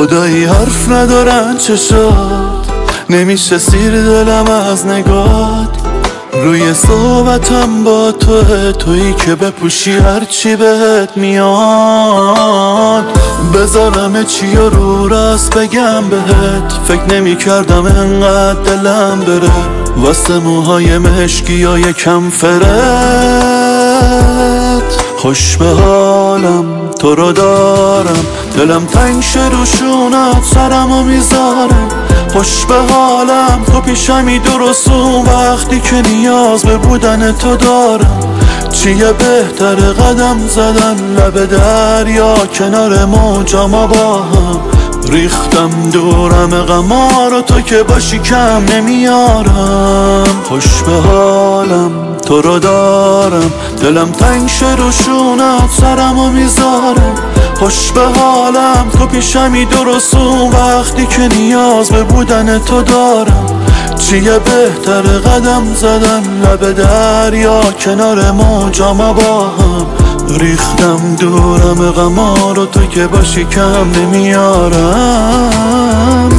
خدایی حرف ندارن چشات، نمیشه سیر دلم از نگات. روی صحبتم با تویی که بپوشی هرچی بهت میاد. بذارم چی رو راست بگم بهت، فکر نمی کردم انقدر دلم بره واسه موهای مشکی یا یکم فرت. خوش به حالم تو رو دارم، دلم تنگ شه رو شونت سرمو میذارم. خوش به حالم تو پیشمی درست اون وقتی که نیاز به بودن تو دارم. چیه بهتره قدم زدن لب دریا کنار موجا ما با هم. ریختم دورم غما رو تو که باشی کم نمیارم. خوش به حالم تو رو دارم، دلم تنگ شه رو شونت سرمو میذارم. خوش به حالم تو پیشمی درست اون وقتی که نیاز به بودن تو دارم. چیه بهتره قدم زدن لب دریا کنار موجا ما با هم. ریختم دورم غما رو تو که باشی کم نمیارم.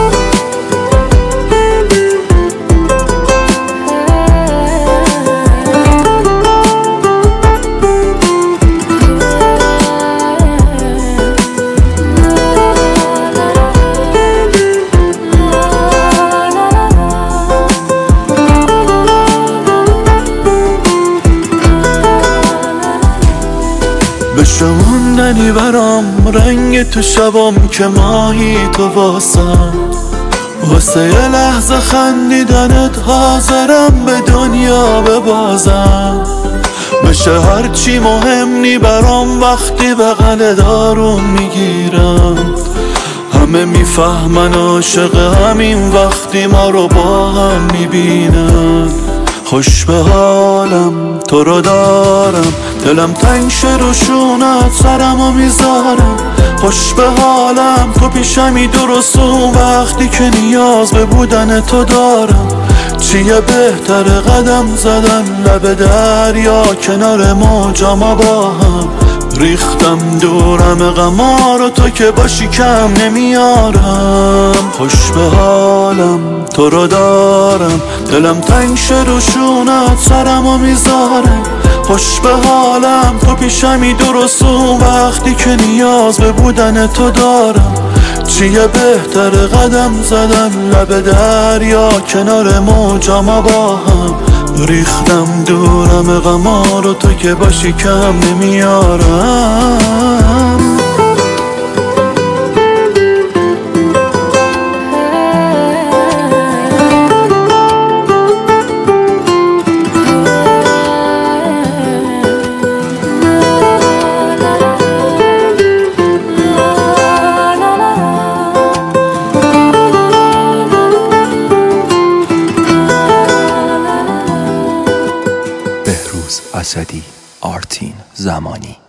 بشه موندنی برام رنگ تو شبام که ماهی تو واسم. واسه یه لحظه خندیدنت حاضرم به دنیا ببازم. بشه هرچی مهم نی برام وقتی بغل دارون میگیرم. همه میفهمن عاشق همین وقتی ما رو با هم میبینن. خوش به حالم تو رو دارم، دلم تنگ شه رو شونت سرمو میذارم. خوش به حالم تو پیشمی درست اون وقتی که نیاز به بودن تو دارم. چیه بهتره قدم زدن لب دریا کنار موجا ما با هم. ریختم دورم غما رو تو که باشی کم نمیارم. خوش به حالم تو رو دارم، دلم تنگ شه رو شونت سرمو میذارم. خوش به حالم تو پیشمی درست اون وقتی که نیاز به بودن تو دارم. چیه بهتره قدم زدن لب دریا کنار موجا ما با هم. ریختم دورم غما رو تو که باشی کم نمیارم. اسدی، آرتین زمانی.